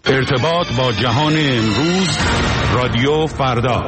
ارتباط با جهان امروز، رادیو فردا.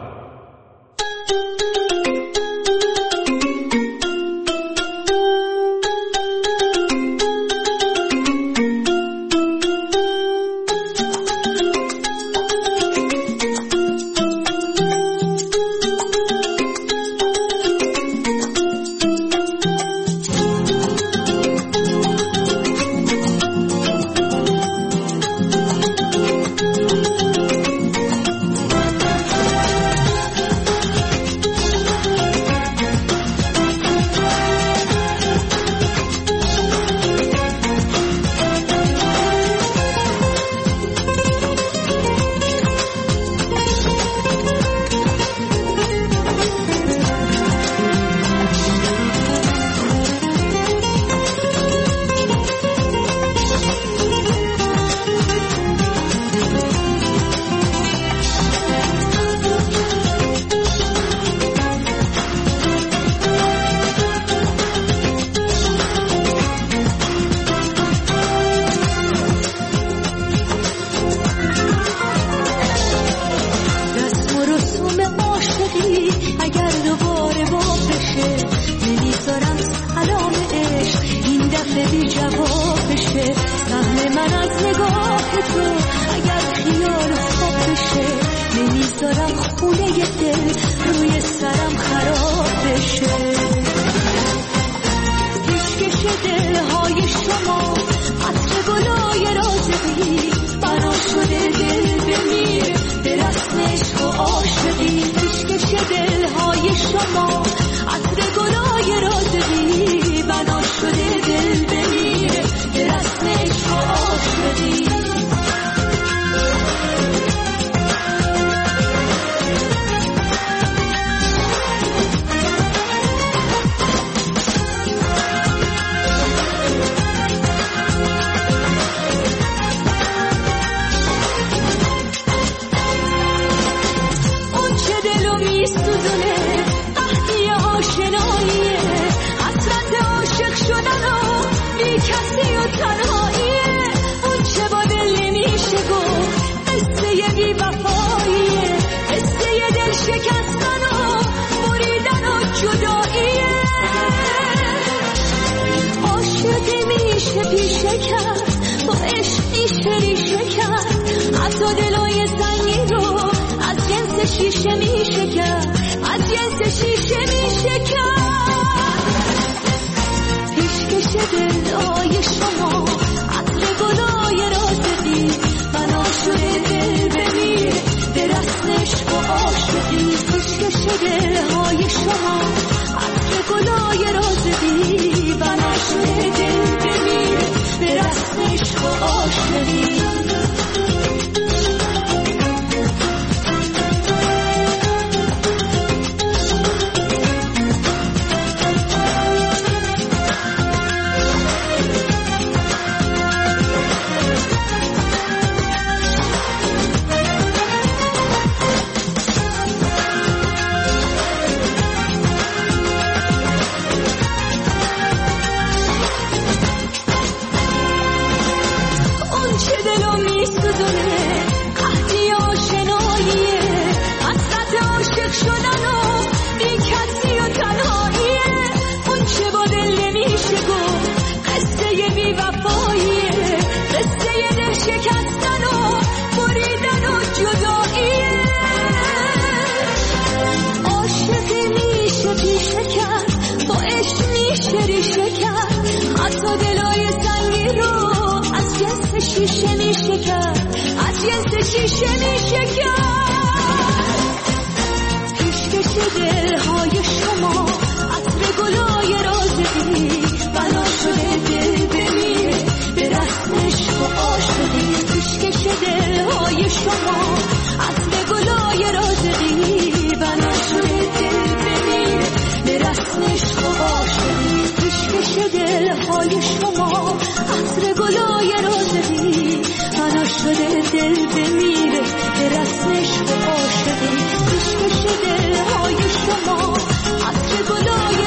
دلهای شما عطر گلای رازقی بنا شده دل بمیره به رسم عشق و عاشقی پیشکش دلهای شما عطر گلای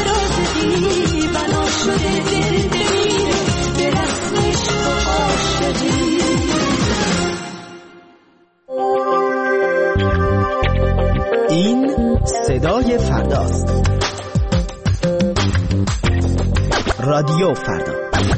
رازقی بنا شده دل بمیره به رسم عشق و عاشقی رادیو فردا.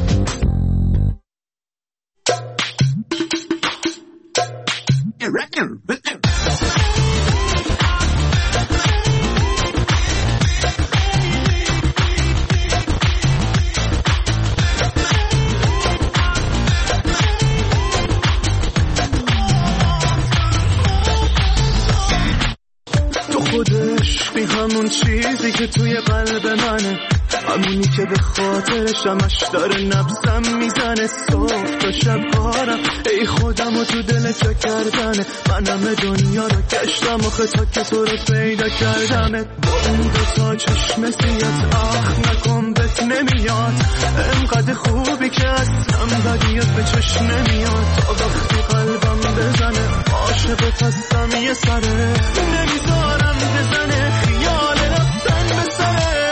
همون چیزی که توی قلب منه، همونی که به خاطرش همش داره نبضم میزنه. صبح تا شب کارم ای خودم و تو دل چه کردنه. من همه دنیا رو گشتم آخه تا که تو رو پیدا کردمه. با اون دوتا چشم سیات آخ نکن بهت نمیاد، انقدر خوبی که اصلا بدیات به چشم نمیاد. تا وقتی قلبم بزنه عاشقت هستم یه سره، نمیذارم بزنه خیال رفتن به سره.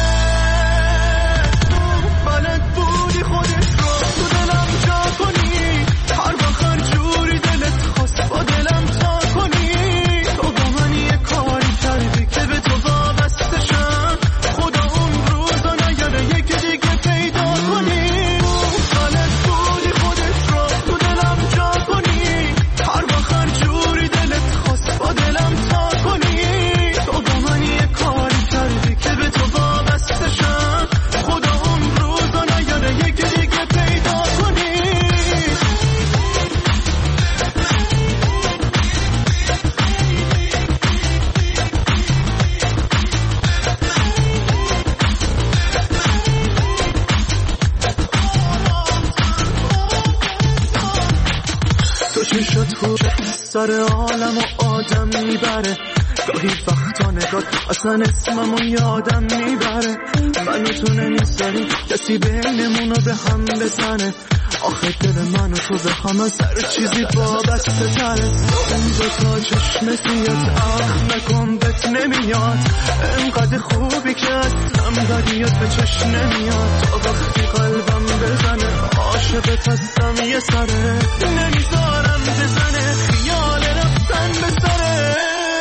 بلد بودی خودت رو تو دلم جا کنی، هر وقت جوری دلت خواست با دلم تا کنی. تو با من یه کاری کردی که به تو وابسته شم، خدا اون روزا نیاره یکی دیگه پیدا کنی. بلد بودی خودت رو تو دلم جا کنی، هر وقت جوری دلت خواست با دلم تا کنی. تو با من یه کاری کردی که به تو وابسته شم، خدا اون روزا نیاره یکی دیگه پیدا کنی. تو چشات خوب سر عالم و آدم میبره، گاهی وقتا نگات اصلا اسممو یادم میبره. منو تو نمیذاری کسی بینمونو به هم بزنه، آخه دل منو تو به هم از هر چیزی وابسته تره. اون دوتا چشم سیات آخ نکن بهت نمیاد، انقدر خوبی که اصلا بدیات به چشم نمیاد. تا وقتی قلبم بزنه عاشقت هستم یه سره، نمیذارم بزنه خیال رفتن به سره.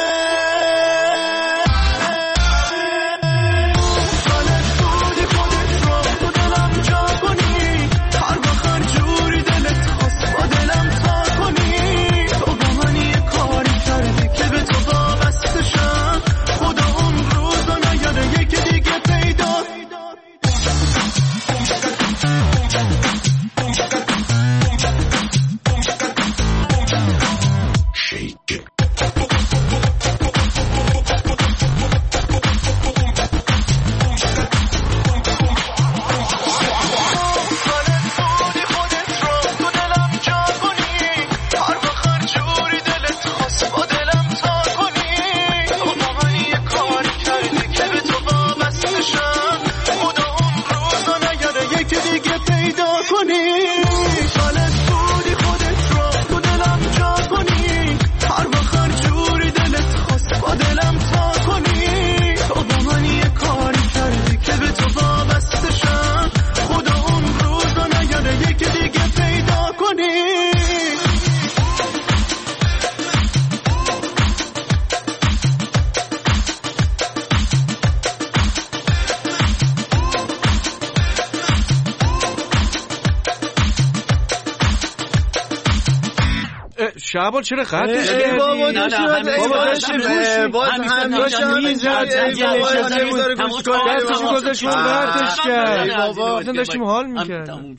شعبان چرا خطش کردی؟ بابا داشتیم حال میکردیم.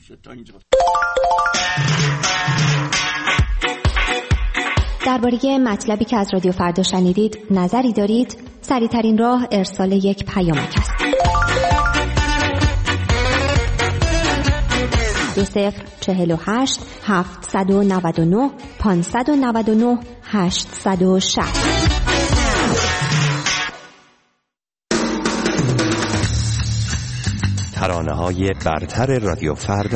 درباره مطلبی که از رادیو فردا شنیدید نظری دارید؟ سریع‌ترین راه ارسال یک پیامک است. 2048 799 599 860. ترانه‌های برتر رادیو فردا.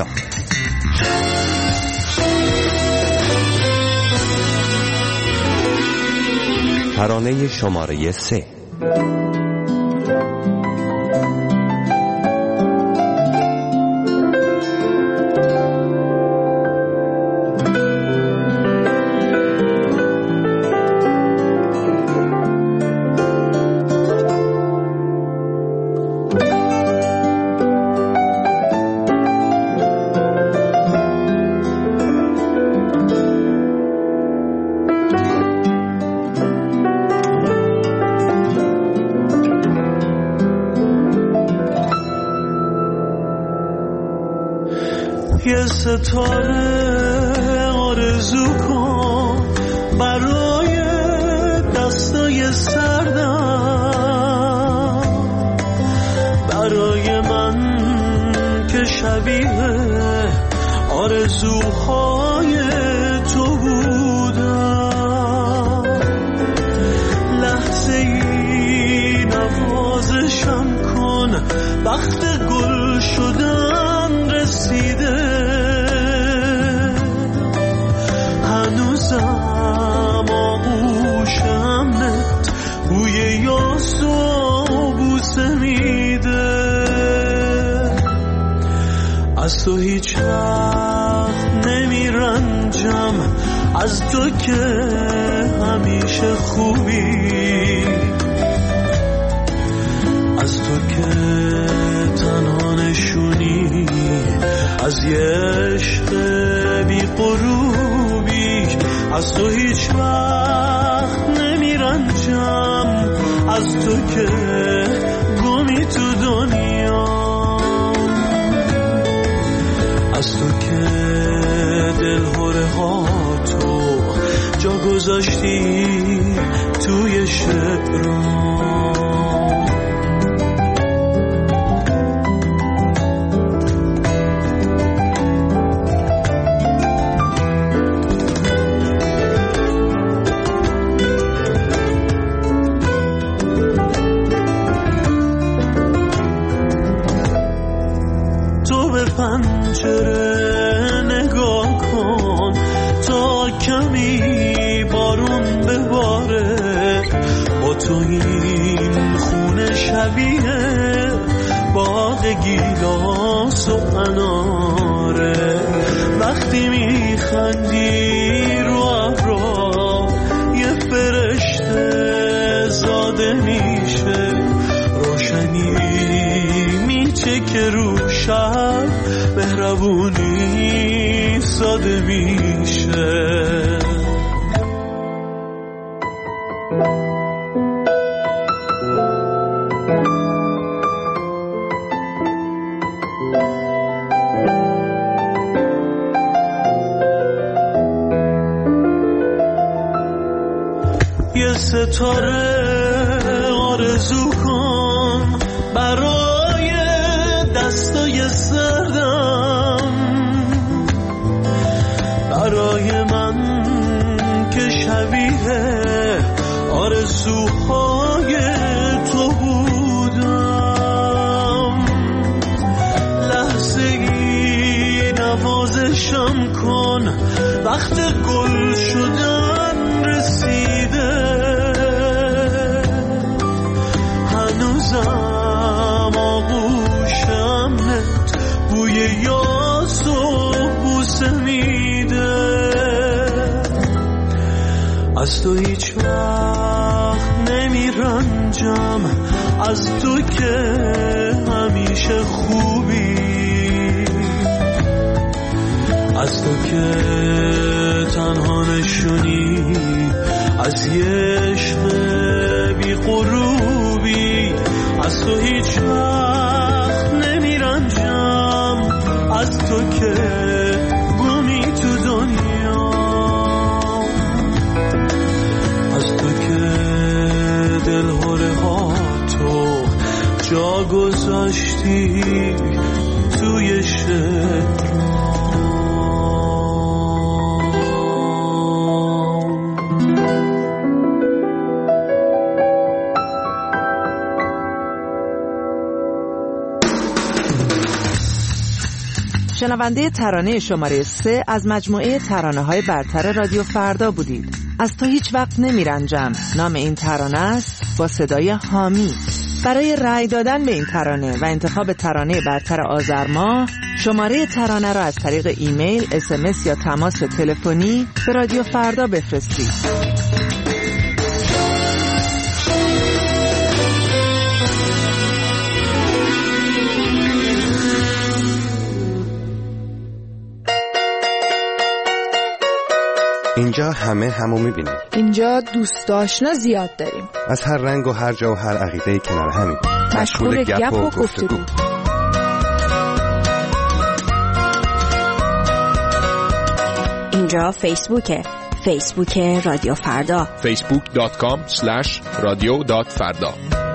ترانه شماره 3. ستاره آرزو کن برای دستای سردم، برای من که شبیه آرزوهای تو بودم. لحظه ای نوازشم کن، وقت گل شدن رسیده، هنوزم آغوشم نت بوی یاس و بوسه میده. از تو هیچ وقت نمیرنجم، از تو که همیشه خوبی، از تو که تنها نشونی از یه عشق بی غروبی. از تو هیچ وقت نمیرنجم، از تو که گمی تو دنیا، از تو که دلهوره ها تو جا گذاشتی توی شعرام. پنجره نگاه کن تا کمی بارون بباره، با تو این خونه شبیه باغ گیلاس و اناره. وقتی میخندی رو ابرا یه فرشته زاده میشه، روشنی میچه که رو شب مهربونی ساده میشه. یه ستاره آرزو کن برای دستای سردم، برای من که شبیه آرزوهای تو بودم. لحظه ای نوازشم کن، وقت گل شدن رسیده، هنوزم آغوشم نت بوی یاس و بوسه میده. از تو هیچ وقت نمیرنجم، از تو که همیشه خوبی، از تو که تنها نشونی از یه عشق بی غروبی. از تو هیچ وقت نمیرنجم، از تو که گمی تو دنیا، از تو که دلهوره ها تو جا گذاشتی توی شعر. شنونده ترانه شماره 3 از مجموعه ترانه‌های برتر رادیو فردا بودید. از تو هیچ وقت نمیرنجم نام این ترانه است، با صدای حامی. برای رأی دادن به این ترانه و انتخاب ترانه برتر آذر ماه، شماره ترانه را از طریق ایمیل، SMS یا تماس تلفنی به رادیو فردا بفرستید. اینجا همه همو میبینیم. اینجا دوست آشنا زیاد داریم. از هر رنگ و هر جا و هر عقیده‌ای کنار همیم. مشغول گپ و گفتگو. اینجا فیسبوک رادیو فردا، facebook.com/radio.farda.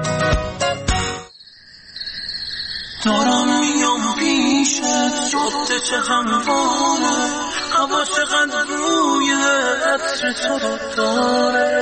دارم میام پیشت جاده چه همواره، هوا چقدر روی عطر تو رو داره.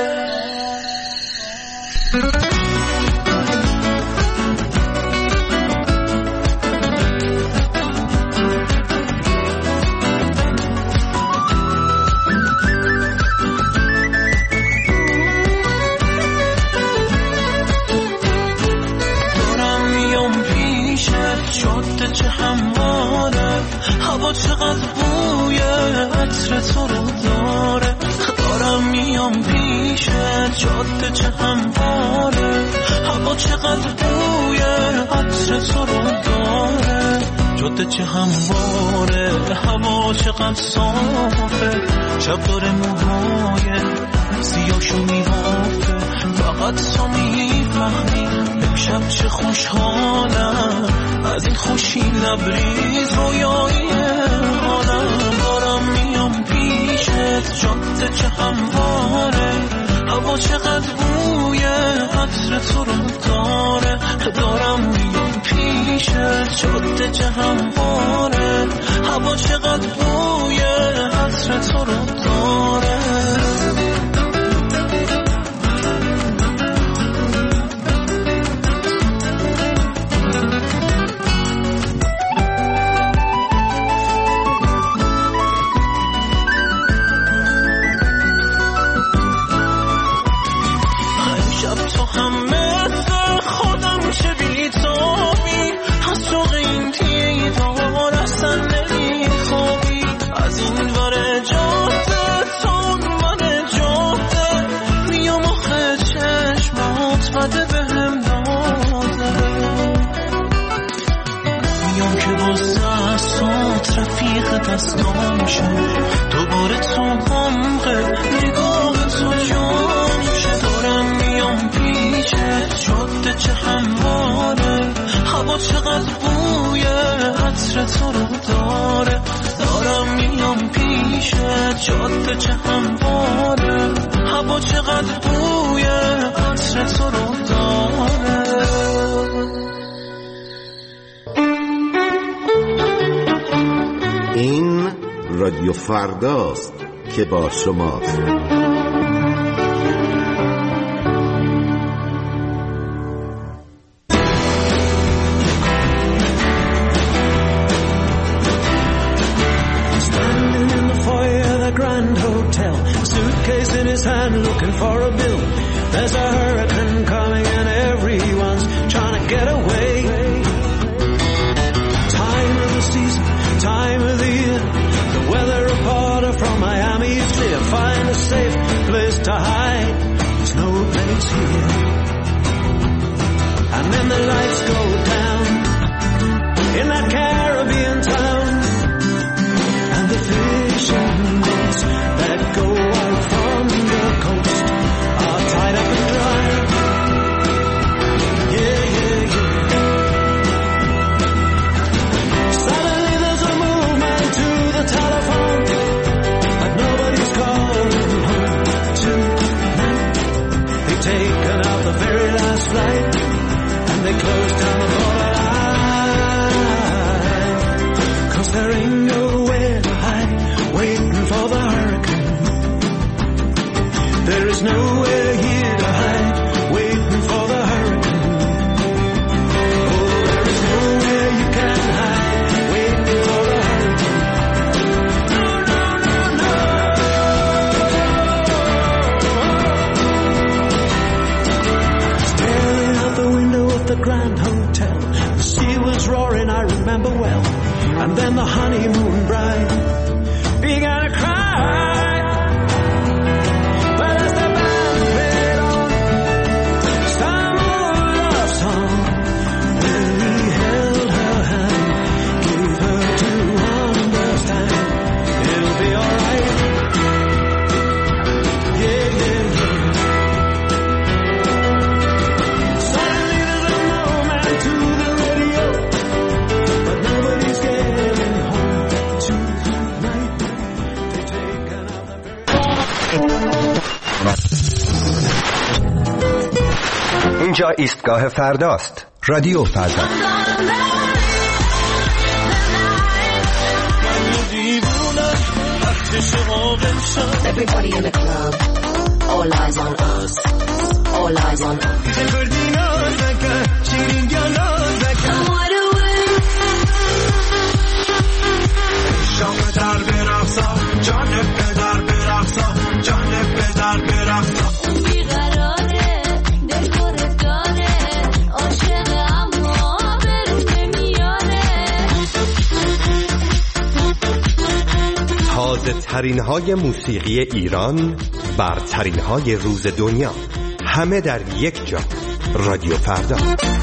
جاده چه همواره، هوا چقدر بوی عطر تو رو داره. دارم میام پیشت جاده چه همواره، هوا چقدر بوی عطر تو رو داره. جاده چه همواره، هوا چقدر صافه، شب داره موهای سیاهشو میبافه. فقط تو میفهمی امشب چه خوشحالم، از این خوشی لبریز رویایی حالم. دارم میام پیشت جاده چه همواره، هوا چقدر بوی عطر تو رو داره. دارم میام پیشت جاده چه همواره، هوا چقدر بوی عطر تو رو داره. دستام شد دوباره تو غمقه نگاه تو جام شد. دارم میام پیشت جاده چه همواره، هوا چقدر بوی عطر تو رو داره. دارم میام پیشت جاده چه همواره، هوا چقدر بوی عطر تو رو داره. این رادیو فرداست که با شماست. Standing in the foyer of the Grand Hotel, suitcase in his hand looking for a bill. There's a hurricane coming and everyone's trying to get away. Time of the season, time of the year, the weather reporter from Miami is clear. Find a safe place to hide, there's no place here. And then the lights go down in that Caribbean town, and the fishing boats that go out from the coast are tied up and dry. Yeah, yeah, yeah. Suddenly there's a movement to the telephone, but nobody's calling home tonight. They've taken out the very last flight, and they closed down the borderline, 'cause there ain't nowhere to hide, waiting for the hurricane. There is nowhere here to hide, waiting for the hurricane. Oh, there is nowhere you can hide, waiting for the hurricane. No, no, no, no. Staring out the window of the Grand Hotel, the sea was roaring, I remember well. And then the honeymoon bride began to cry. But as the band played اینجا ایستگاه فرداست. رادیو فردا. Everybody in the club, all eyes on us, all eyes on us. تازه ترین های موسیقی ایران، برترین های روز دنیا، همه در یک جا. رادیو فردا.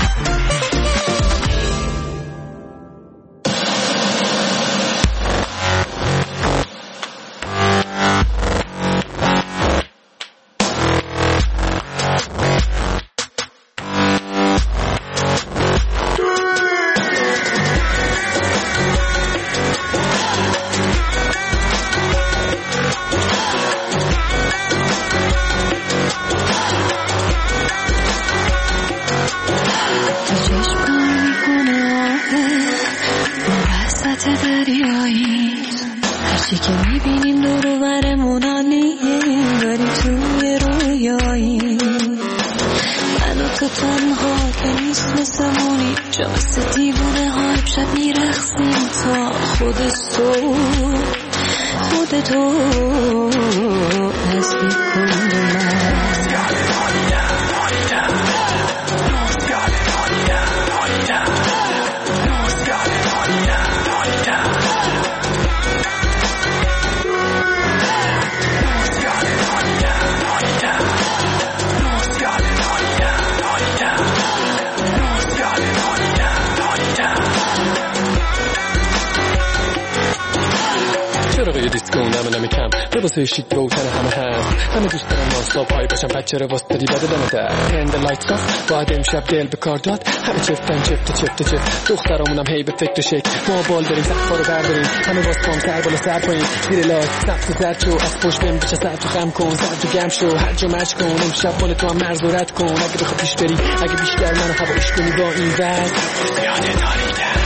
شیت روتن همه هست، همه دوست دارم نانستاپ های باشم، بچه رو واسطه دیده دمه در هند لایت آف باید امشب دل به کار داد، همه چفتن چفت دخترامونم هی به فکر شک، ما بال داریم سقفا رو برداریم، همه باز پام سر بالا سر پایین زیر لایت سبز زرد شو، از پشت بهم بچه سر تو خم کن، سر تو گم شو، هر جا مچ کن، امشب مال تو هم مرز و رد کن، اگه بخواه پیش بری، اگه بیشتر منو هوایش کنی با این وز یاده داریدم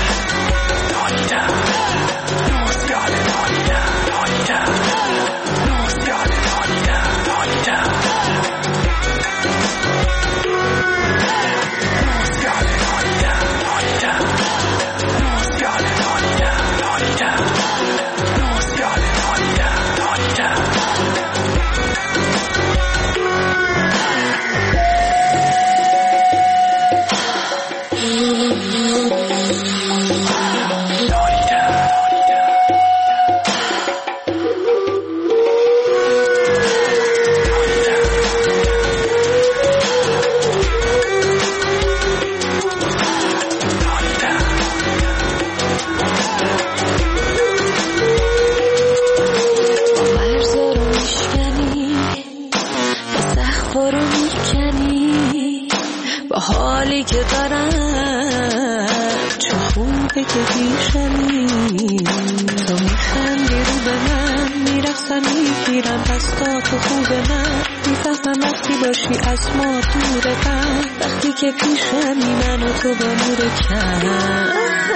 که پیشمی من و تو با نور کم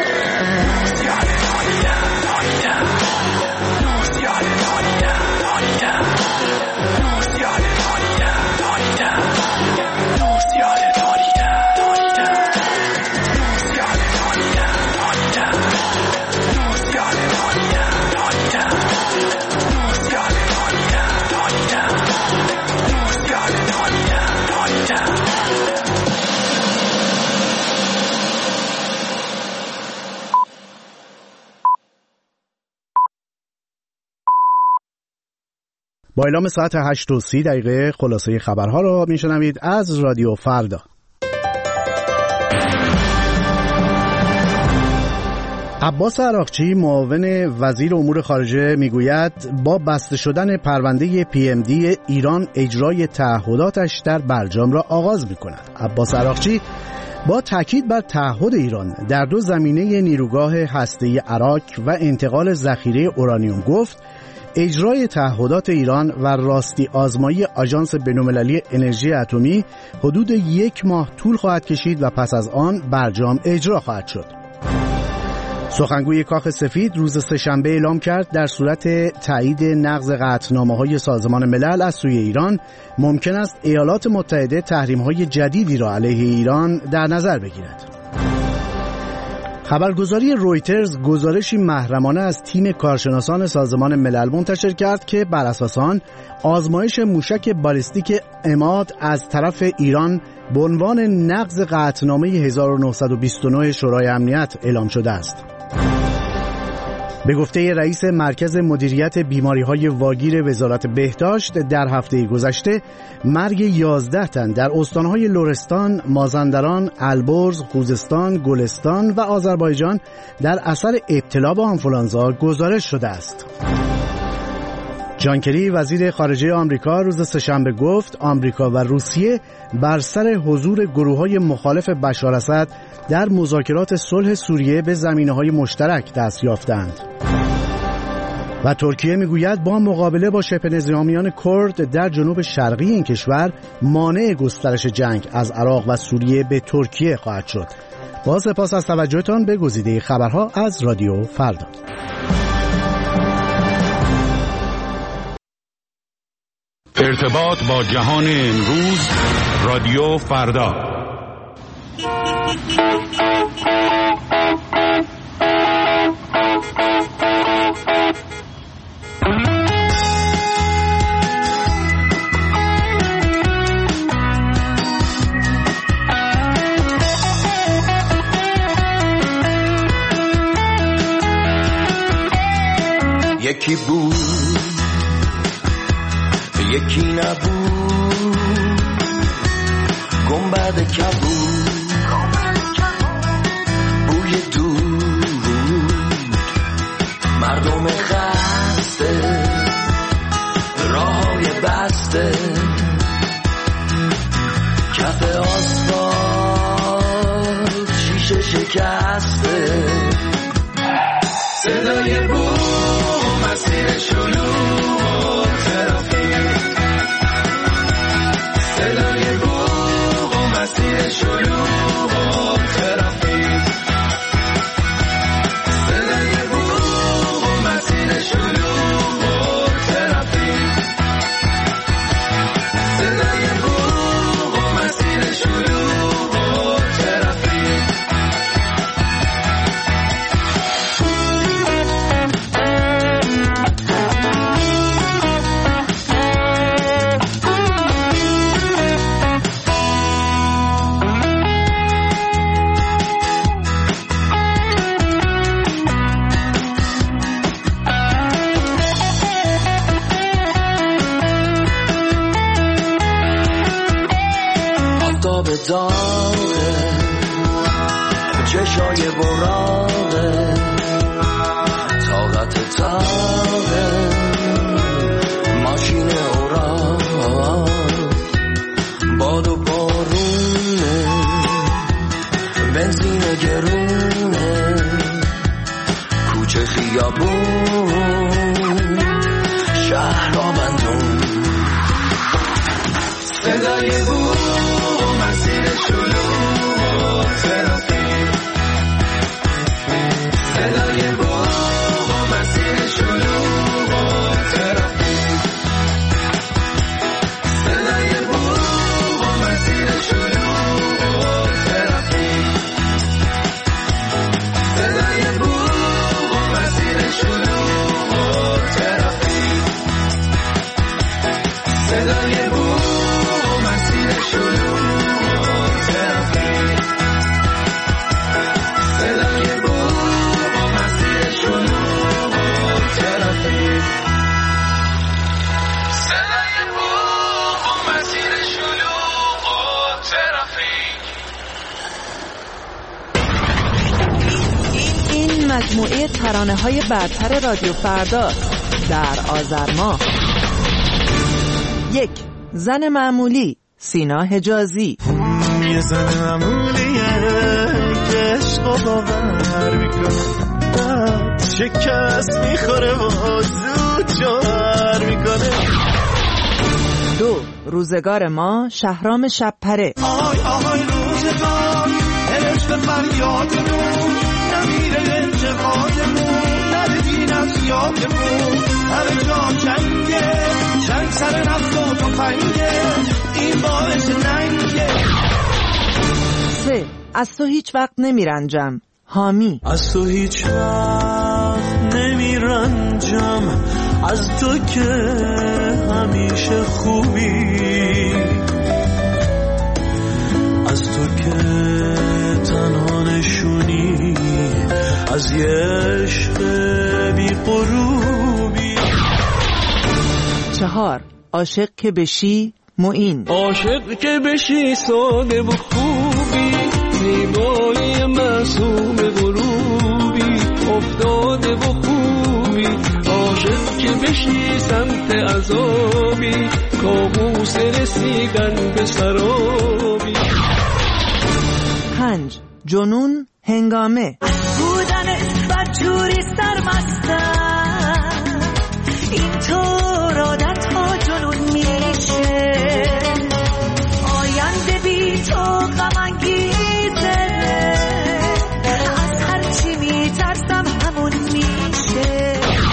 با اعلام ساعت 8:30 خلاصه خبرها را میشنوید از رادیو فردا. عباس عراقچی معاون وزیر امور خارجه میگوید با بسته شدن پرونده PMD ایران اجرای تعهداتش در برجام را آغاز می‌کند. عباس عراقچی با تاکید بر تعهد ایران در دو زمینه نیروگاه هسته‌ای عراق و انتقال ذخیره اورانیوم گفت اجرای تعهدات ایران و راستی آزمایی آژانس بین‌المللی انرژی اتمی حدود 1 ماه طول خواهد کشید و پس از آن برجام اجرا خواهد شد. سخنگوی کاخ سفید روز سه‌شنبه اعلام کرد در صورت تایید نقض قطعنامه‌های سازمان ملل از سوی ایران ممکن است ایالات متحده تحریم‌های جدیدی را علیه ایران در نظر بگیرد. خبرگزاری رویترز گزارشی محرمانه از تیم کارشناسان سازمان ملل منتشر کرد که بر اساس آن آزمایش موشک بالستیک عماد از طرف ایران به عنوان نقض قطعنامه 1929 شورای امنیت اعلام شده است. به گفته رئیس مرکز مدیریت بیماری‌های واگیر وزارت بهداشت در هفته گذشته مرگ 11 تن در استان‌های لرستان، مازندران، البرز، خوزستان، گلستان و آذربایجان در اثر ابتلا به آنفولانزا گزارش شده است. جان کری وزیر خارجه آمریکا روز سه‌شنبه گفت آمریکا و روسیه بر سر حضور گروه‌های مخالف بشار اسد در مذاکرات صلح سوریه به زمینه‌های مشترک دست یافتند. و ترکیه میگوید با مقابله با شبه نظامیان کرد در جنوب شرقی این کشور مانع گسترش جنگ از عراق و سوریه به ترکیه خواهد شد. با سپاس از توجهتان به گزیده خبرها از رادیو فردا. ارتباط با جهان امروز رادیو فردا. یکی بود یکی نبود، گنبد کبود، بوی دود، مردم خسته، راه‌های بسته، کف آسفالت شیشه شکسته، صدای بوم مسیر شلوغ ترافیک، صدای بوم مسیر شلوغ ترافیک، صدای بوم مسیر شلوغ ترافیک، صدای بوم مسیر شلوغ ترافیک. داغه چشای براغه طاقت تاغه ماشین اوراق باد و بارونه بنزین گرونه کوچه خیابون شهر آبندون صدای بود مسیر شلوغ ترافیک صدای بوق مسیر شلوغ ترافیک صدای بوق مسیر شلوغ ترافیک صدای بوق مسیر شلوغ ترافیک صدای بوق مسیر شلوغ مجموعه ترانه‌های برتر رادیو فردا در آذر ماه. 1. زن معمولی سینا حجازی. یه زن معمولیه که عشق و باور میکنه شکست میخوره و زود جوهر میکنه. 2. روزگار ما شهرام شبپره. آهای آهای روزگار عشق فریادمون نمیره انتقادمون نره دین از یادمون همه جا جنگه جنگ سر نفت و تفنگه این باعث ننگه. 3. از تو هیچ وقت نمیرنجم. حامی. از تو هیچ وقت نمیرنجم از تو که همیشه خوبی از تو که تنها نشونی از یه عشق بی غروبی. 4. عاشق که بشی معین. عاشق که بشی ساده و خوبی زیبایی معصوم غروبی افتاده و خوبی عاشق که بشی سمت عذابی کابوس رسیدن به سرابی. 5. جنون هنگامه. بودنت بدجوری سرمستم اینطور عادت ها جنون میشه آینده بی تو غم انگیزه از هرچی میترسم همون میشه.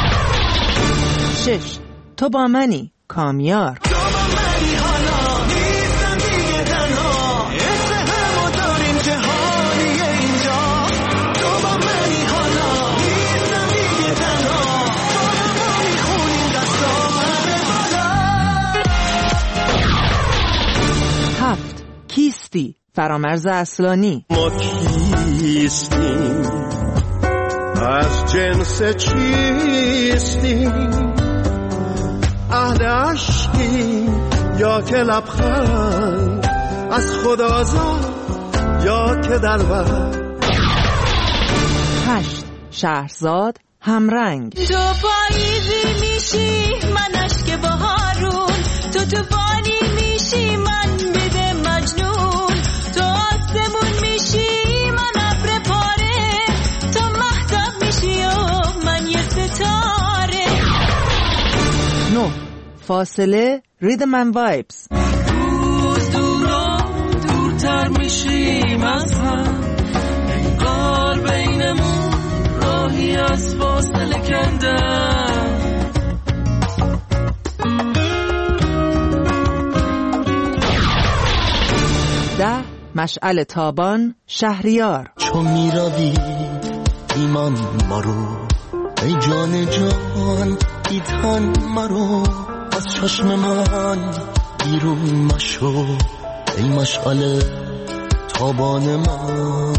6. تو با منی کامیار. تو با منی حالا نیستم دیگه تنها عشق همو داریم جهانیه اینجا. تو با منی حالا نیستم دیگه تنها با ما میخونیم دستا همه بالا. 7. کیستی فرامرز اصلانی. ما کیستیم از جنس چیستیم اهل عشقیم یا که لبخند از خدازاد یا که در وقت. 8. شهرزاد همرنگ. تو پاییزی میشی من اشک بهارون تو طوفانی میشی من بده مجنون تو آسمون میشی من ابر پاره تو مهتاب میشی و من یه ستاره. 9. فاصله ریدم اند وایبز. روز دورتر میشیم از هم انگار بینمون راهی از فاصله کندم. 10. مشعل تابان شهریار. چون میروی ایمان مرو ای جان جان ای تن مرو از چشم من بیرون مشو ای مشعل تابان من.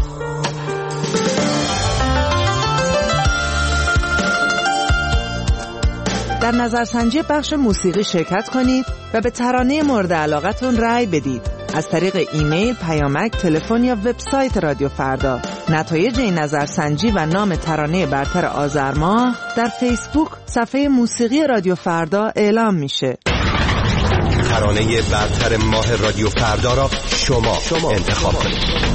در نظرسنجی بخش موسیقی شرکت کنید و به ترانه مورد علاقتون رأی بدید از طریق ایمیل، پیامک، تلفن یا وبسایت رادیو فردا. نتایج این نظرسنجی و نام ترانه برتر آذر ماه در فیسبوک صفحه موسیقی رادیو فردا اعلام میشه. ترانه برتر ماه رادیو فردا را شما انتخاب کنید.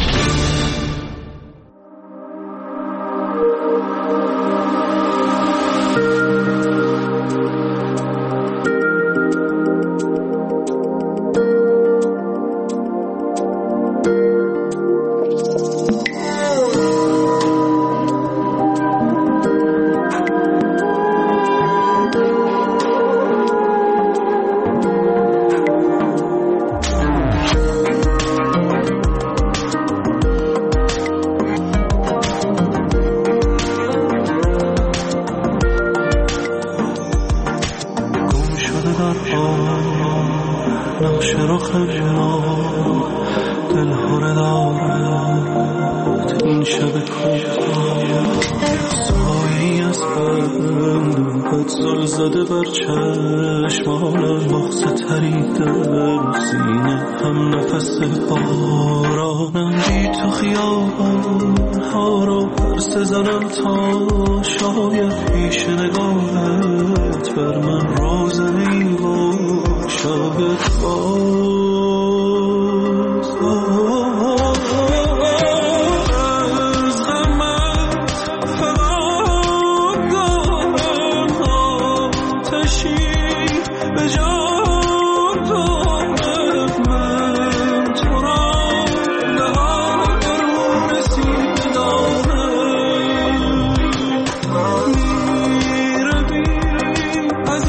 زده بر چشمان مغز تریدم سینه هم نفس بارانم بی تو خیابان ها را پرس زنم تا شاید پیش نگاهت بر من روزنی و شاید به جان دارم من تو را نهان درون سینه دارم میروی از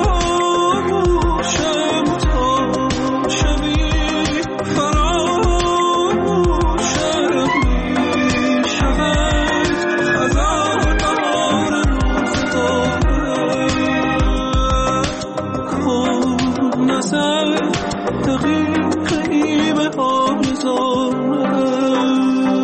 آغوشم تا شبی فراموشم میشود خزان بهار روزگارم کن نظر دقیقی به آرزوام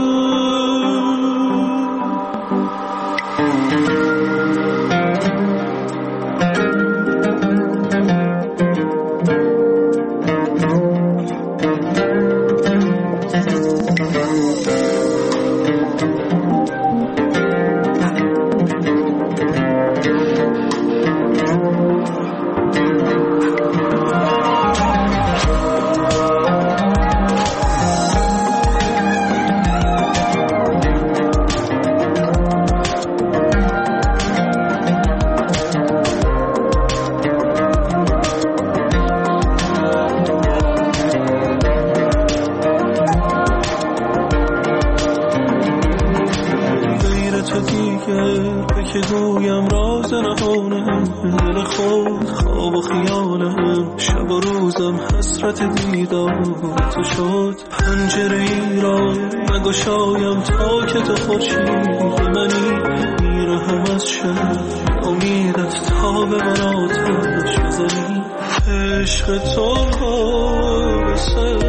که گویم راز نهانم دل خود خواب و خیالم شب و روزم حسرت دیدار تو شد پنجره ای را نگشایم تا که تو خورشید منی میرهم از شب امیدت تا به من آتش بزنی عشق تو به سر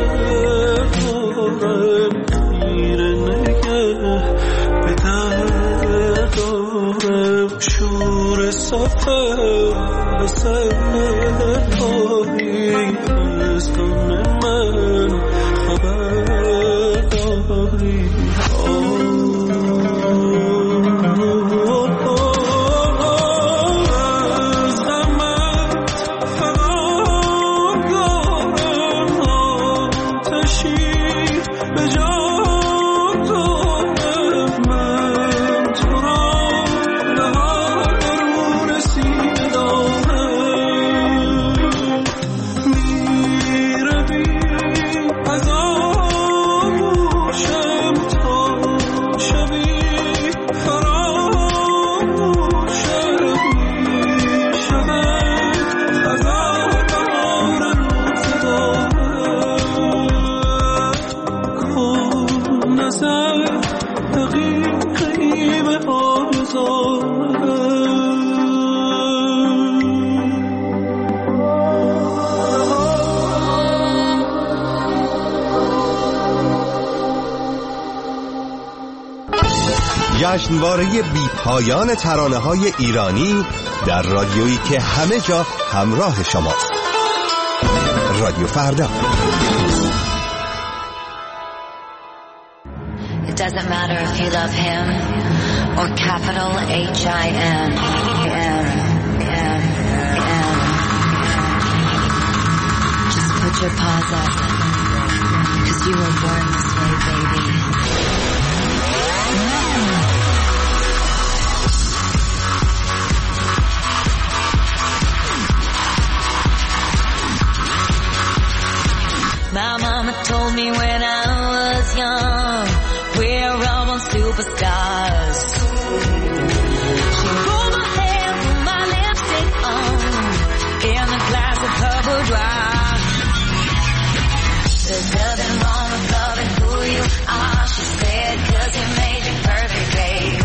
دارم خیره نگه به در دارم شور سفر سر داری از غم من خبر داری جشنواره بی پایان ترانه‌های ایرانی در رادیویی که همه جا همراه شماست. رادیو فردا. It doesn't matter if you love him or capital H-I-M. Just put your paws up, 'cause you were born this way, baby. My mama told me when I was young, we're all born superstars. She rolled my hair, put my lipstick on, in a glass of her boudoir. There's nothing wrong with loving who you are, she said, 'cause you made you perfect, babe.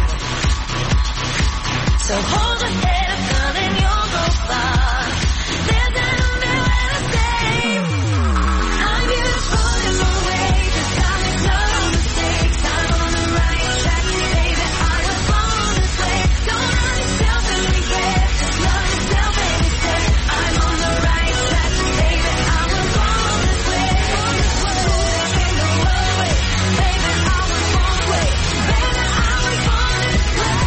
So hold your head up, girl, and you'll go far. There's nothing nowhere to stay. I'm beautiful in my way, just got me no mistakes. I'm on the right track, baby, I was born this way. Don't hurt yourself and regret, just love yourself and instead. I'm on the right track, baby, I was born this way. Ain't no other way, baby, I was born this way. Baby, I was born this way.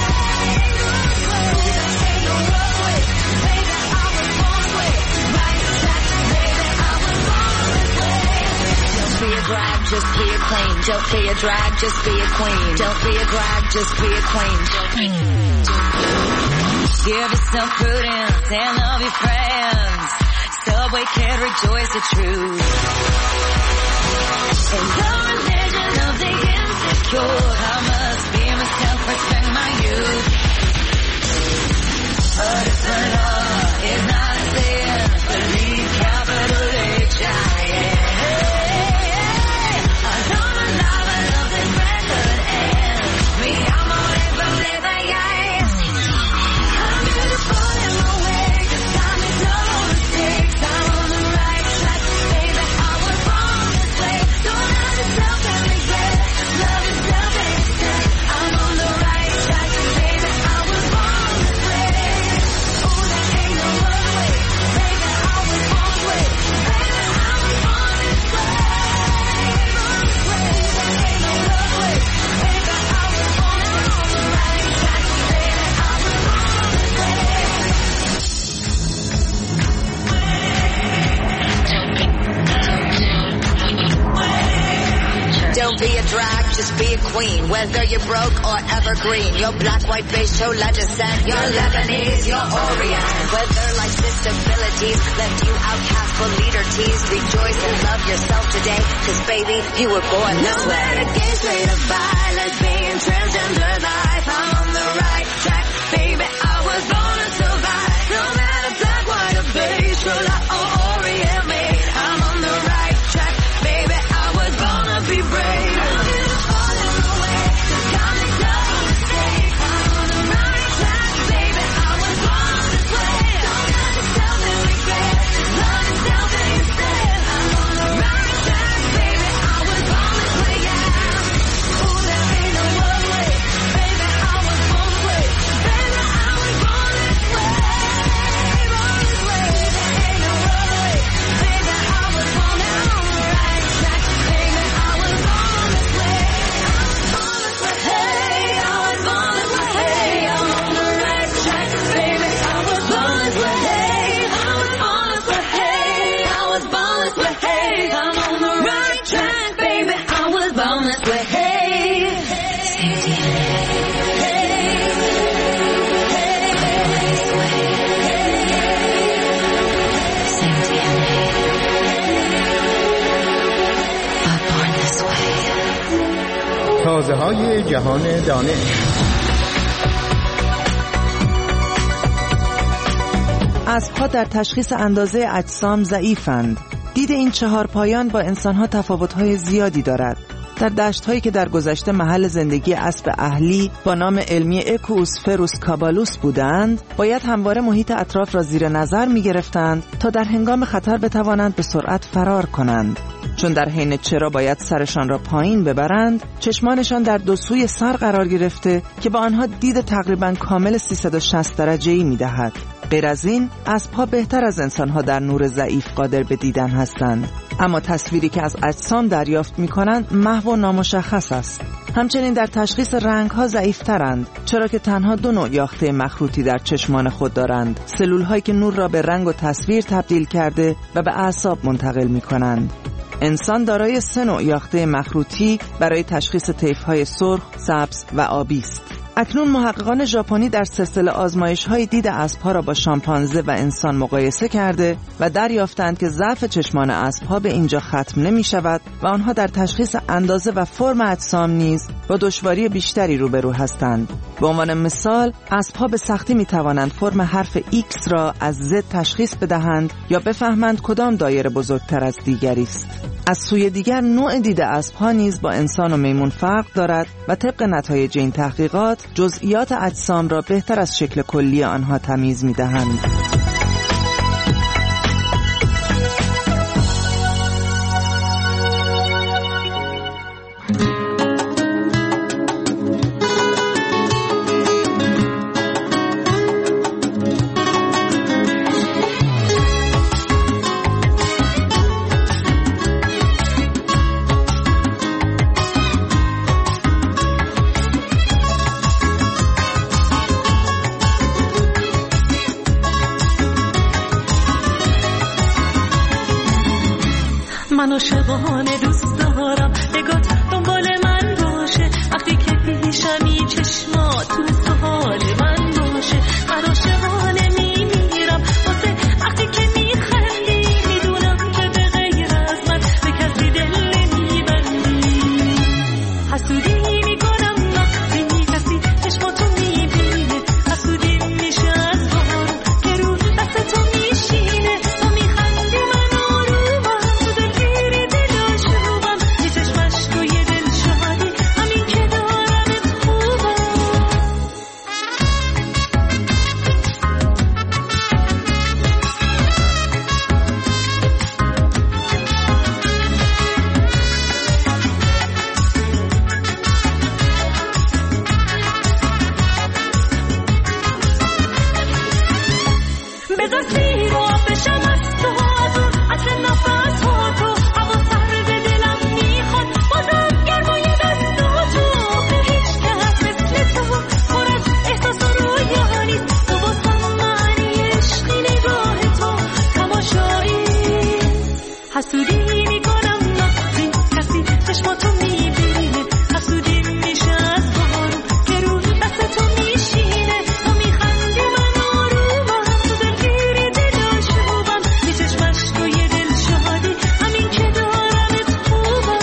Ain't no other way, baby, I was born this way. Right track, baby, I was born this way. Don't be a drag, just be a queen. Don't be a drag, just be a queen. Don't be a drag, just be a queen. Give yourself prudence and love your friends. Subway can't rejoice the truth. And the religion of the insecure. I must be myself, respect my youth. But if the law is not a sin, believe capital H-I-N. I don't love, I love this record and me, I'm on it, believe I am. I'm beautiful in my way, just got me no mistakes. I'm on the right track, baby, I was born this way. Don't have to tell me regret, just love yourself instead. I'm on the right track, baby, I was born this way. Oh, there ain't no other way, baby, I was born this way. Baby, I was born this way. Don't be a drag, just be a queen. Whether you're broke or evergreen, your black, white, beige, chola descent, you're Lebanese, you're Orient. Whether life's disabilities left you outcast for leader teased, rejoice and love yourself today, cause baby, you were born this way. No matter gay, straight or bi, lesbian, transgender life, I'm on the right track, baby, I was born to survive. No matter black, white or beige, chola or Orient made, I'm on the right track, baby, I was born to be brave. تازه‌های جهان دانش. اسب‌ها در تشخیص اندازه اجسام ضعیفند. دید این چهار پایان با انسان‌ها تفاوت‌های زیادی دارد. در دشت‌هایی که در گذشته محل زندگی اسب اهلی با نام علمی اکوسفروس کابالوس بودند، باید همواره محیط اطراف را زیر نظر می‌گرفتند تا در هنگام خطر بتوانند به سرعت فرار کنند. چون در حین چرا باید سرشان را پایین ببرند، چشمانشان در دو سوی سر قرار گرفته که با آنها دید تقریباً کامل 360 درجه‌ای می‌دهد. غیر از این، اسب‌ها بهتر از انسان‌ها در نور ضعیف قادر به دیدن هستند، اما تصویری که از اجسام دریافت می‌کنند محو و نامشخص است. همچنین در تشخیص رنگ‌ها ضعیف‌ترند، چرا که تنها دو نوع یاخته مخروطی در چشمان خود دارند، سلول‌هایی که نور را به رنگ و تصویر تبدیل کرده و به اعصاب منتقل می‌کنند. انسان دارای 3 نوع یاخته مخروطی برای تشخیص طیف‌های سرخ، سبز و آبی است. اکنون محققان ژاپنی در سلسله آزمایش‌های دید اسب‌ها را با شامپانزه و انسان مقایسه کرده و دریافتند که ضعف چشمان اسب‌ها به اینجا ختم نمی‌شود و آنها در تشخیص اندازه و فرم اجسام نیز با دشواری بیشتری روبرو هستند. به عنوان مثال، اسب‌ها به سختی می‌توانند فرم حرف X را از Z تشخیص بدهند یا بفهمند کدام دایره بزرگتر از دیگری است. از سوی دیگر، نوع دید اسب‌ها نیز با انسان و میمون فرق دارد و طبق نتایج این تحقیقات جزئیات اجسام را بهتر از شکل کلی آنها تمیز می‌دهند. منو شبانه دوست دارم، نگات دنبال من باشه، وقتی که پیشمی چشمات تو حال من باشه. منو سیر و بشم از تو از اون عطر نفس ها تو هوا سرد دلم میخواد بازم گرمای دستاتو هیچ کس مثل تو پر از احساس و رویا نیست تو واسم معنی عشقی نگاه تو تماشایی حسودی میکنم وقتی کسی چشماتو میبینه حسودی میشه از بارون که رو دست تو میشینه تو میخندی من آرومم تو دلگیری دلاشوبم یه چشمش تو یه دل شادی همین که دارمت خوبم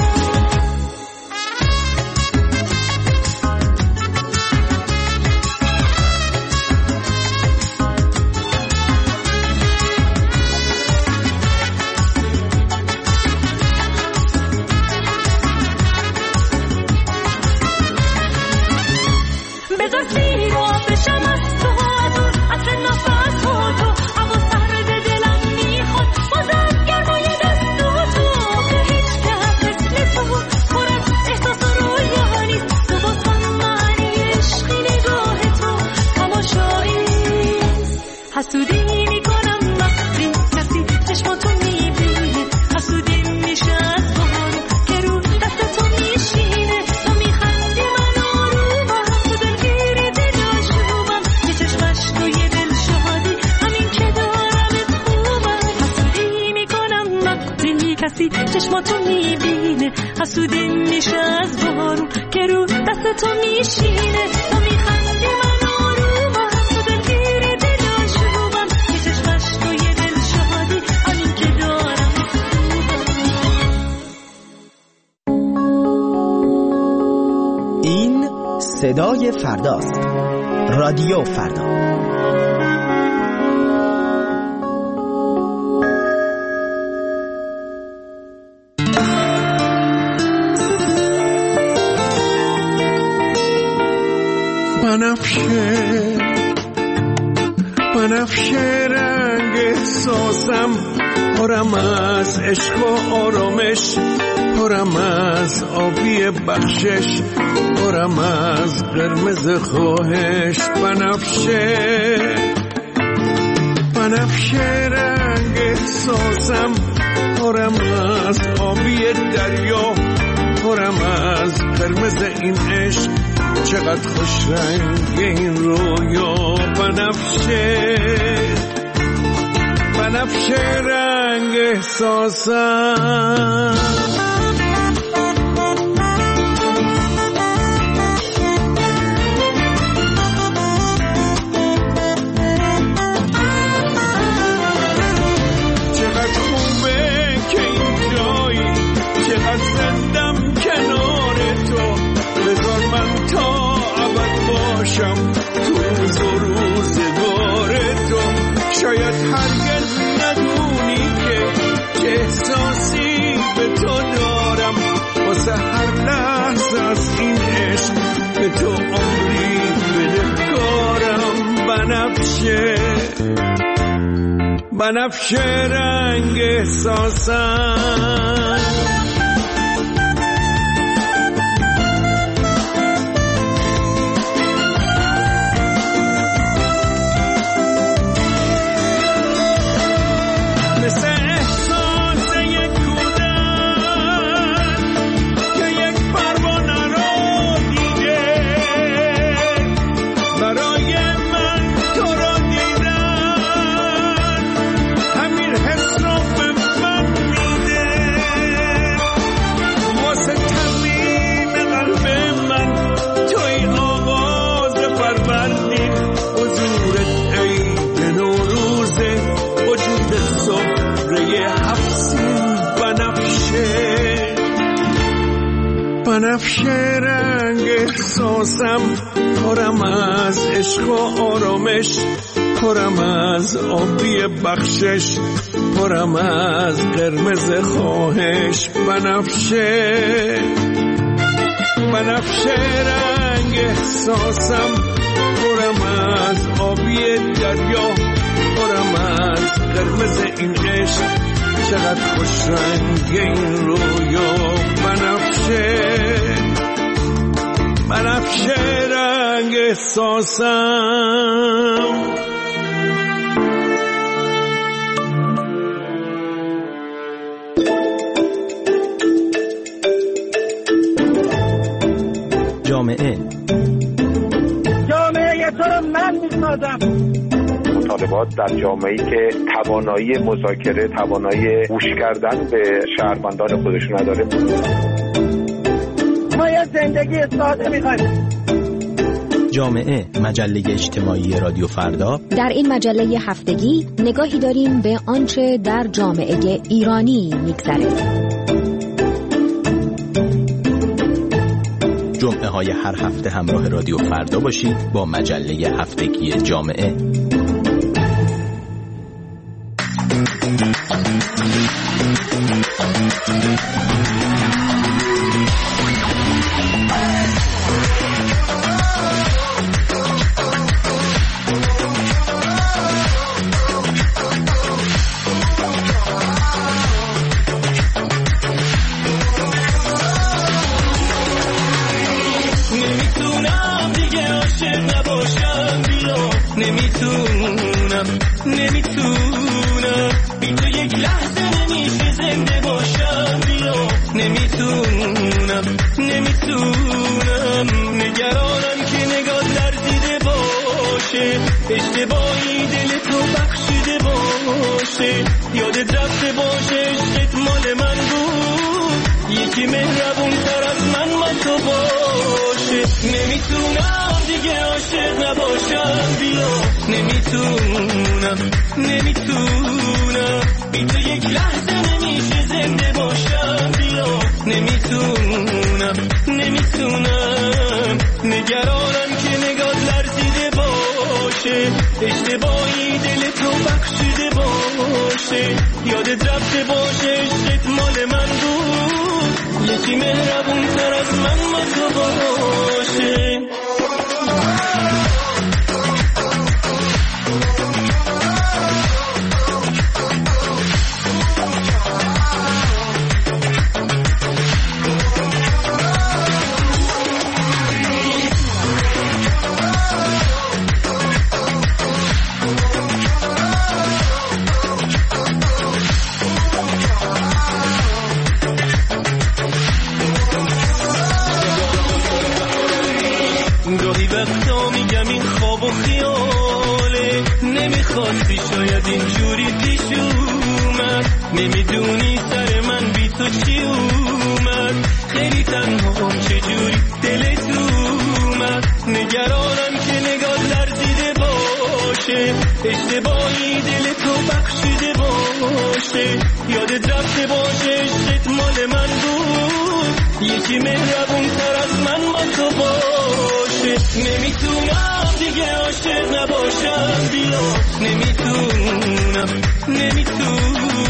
بذار سیر و بشم از تو از اون عطر نفس ها تو هوا سرد دلم میخواد بازم گرمای دستاتو که هیچ کس مثل تو پر از احساس و رویا نیست تو واسم معنی عشقی نگاه تو تماشایی حسودی میکنم وقتی کسی چشماتو میبینه حسودی میشه از بارون که رو دست تو میشینه تو میخندی من آرومم تو دلگیری دلاشوبم یه چشمش تو یه دل شادی همین که دارمت خوبم حسودی میکنم وقتی کسی چشماتو میبینه حسودی میشه از بارون که رو دست تو میشینه تو میخندی من آرومم تو دلگیری دلاشوبم یه چشمش تو یه دل شادی همین که دارمت خوبم این صدای فرداست. رادیو فردا. بنفشه رنگ احساسم پرم از عشق و آرامش پرم از آبی بخشش پرم از قرمز خواهش بنفشه رنگ احساسم پرم از آبی دریا پرم از قرمز این عشق چقدر خوش رنگ این رویا بنفشه رنگ احساسم چقدر خوبه که این جایی چقدر زندم کنار تو بذار من تا ابد باشم تو روز و روزگار تو شاید هرگز ندونی که احساسی به تو دارم واسه هر لحظه از این عشق به تو عمری بدهکارم بنفشه رنگ احساسم بنفشه رنگ احساسم پرم از عشق و آرامش پرم از آبی بخشش پرم از قرمز خواهش بنفشه رنگ احساسم پرم از آبی دریا پرم از قرمز این عشق چقدر خوش رنگ این رویا بنفشه رنگ احساسم جامعه تو رو من میسازم. مطالبات در جامعه‌ای که توانایی مذاکره، توانایی گوش کردن به شهروندان خودشون نداره. ما یه زندگی ساده می‌خوایم. جامعه، مجله اجتماعی رادیو فردا. در این مجله هفتگی نگاهی داریم به آنچه در جامعه ایرانی می‌گذره. جمعه های هر هفته همراه رادیو فردا باشید با مجله هفتگی جامعه. نمیتونم بی تو یک لحظه نمیشه زنده باشم. بیا نمیتونم نگرانم که نگاه لرزیده باشه، اشتباهی دل تو بخشیده باشه، یادت رفته باشه عشقت مال من بود، یکی مهربون تر از من با تو باشه. نمیتونم دیگه عاشق نباشم. بیا نمیتونم بی تو یک لحظه نمیشه زنده باشم. بیا نمیتونم نگرانم که نگاه لرزیده باشه، اشتباهی دل تو بخشیده باشه، یادت رفته باشه عشقت مال من بود، یکی مهربون تر از من با تو باشه. گاهی وقتا میگم این خواب و خیاله، نمیخواستی شاید اینجوری پیش اومد، نمیدونی سر من بی تو چی اومد، خیلی تنها چجوری دلت اومد، نگرانم که نگاه لرزیده باشه، اشتباهی دل تو بخشیده باشه، یادت رفته باشه عشقت مال من بود، یکی مهربون تر از من با تو باشه. نمیتونم دیگه عاشق نباشم. بیا نمیتونم